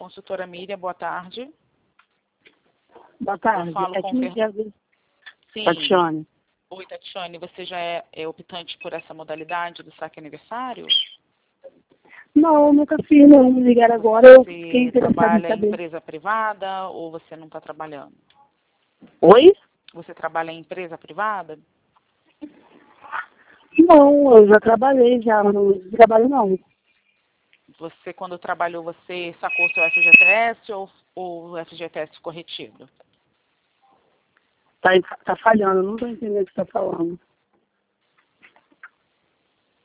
consultora Miriam, boa tarde. Boa tarde. Eu falo é com Sim. Tatiane. Oi, Tatiane, você já é optante por essa modalidade do saque aniversário? Não, nunca fiz, não. Me ligaram agora, eu fiquei Você interessada em trabalha em saber. empresa privada ou você não está trabalhando? Oi? Você trabalha em empresa privada? Não, eu já trabalhei, já, mas não trabalho não. Você, quando trabalhou, você sacou seu FGTS ou o FGTS ficou retido? Tá falhando, não estou entendendo o que você está falando.